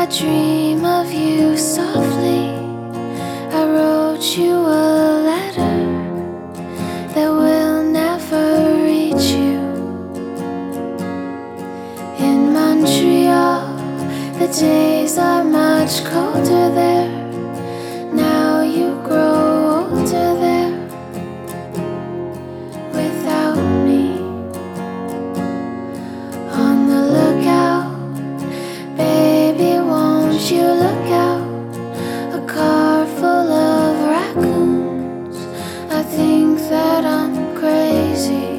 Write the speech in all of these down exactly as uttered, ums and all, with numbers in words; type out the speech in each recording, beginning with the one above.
I dream of you softly. I wrote you a letter that will never reach you. In Montreal, the days are much colder there. Now you grow older there without me. On the lookout, baby, won't you look out? A car full of raccoons. I think that I'm crazy.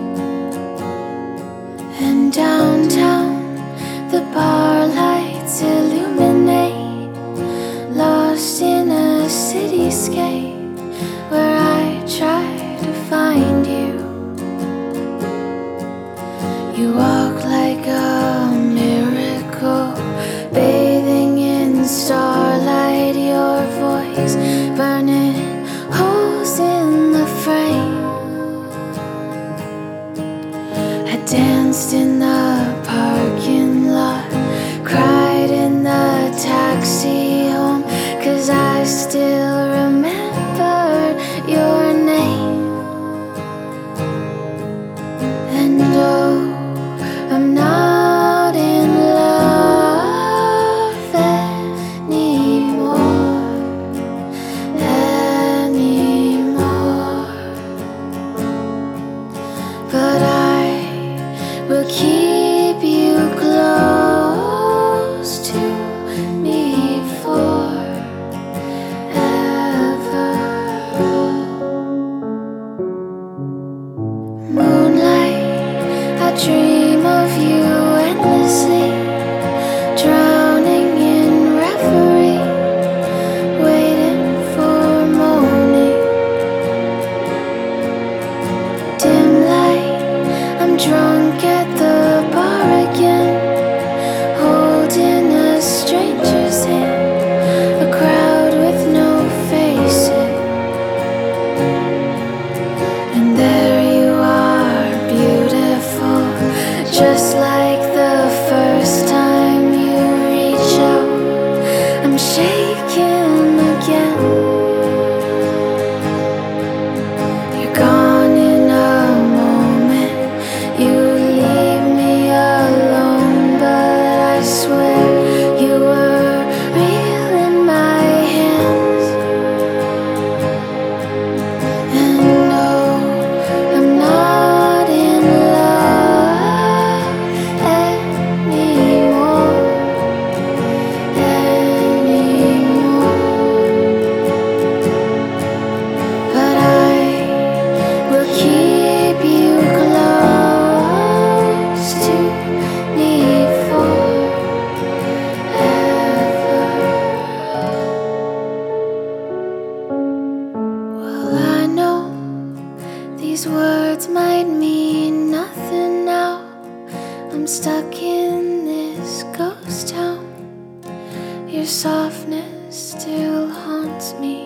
And downtown, the bar lights illuminate, lost in a cityscape where I try to find you. You walk like a miracle, bathing in starlight, your voice burning holes in the frame. I danced in the parking lot, cried in the taxi home, 'cause I still remembered your name. And oh, I'm not in love anymore, anymore. But I will keep you close to me forever. Moonlight, I dream of you endlessly, drowning in reverie, waiting for morning. Dim light, I'm drunk at the bar again, holding a stranger's hand, a crowd with no faces. And there you are, beautiful, just like the first time you reach out. I'm shaking again. You're gone in a moment, you leave me alone, but I swear you were real in my hands. And no, I'm not in love anymore, anymore. But I will keep you close to me forever. Well, I know these words might mean nothing now. I'm stuck in this ghost town. Your softness still haunts me.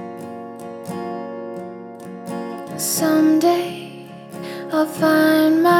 Someday I'll find my